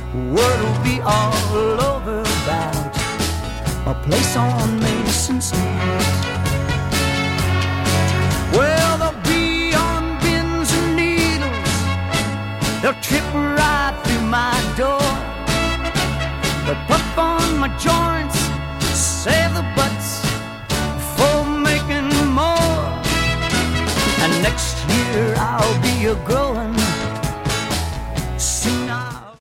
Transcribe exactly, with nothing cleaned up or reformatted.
Word will be all over about a place on Mason Street. Well, they'll be on pins and needles, they'll trip right through my door. They'll puff on my joints, save the butts for making more. And next year I'll be a growing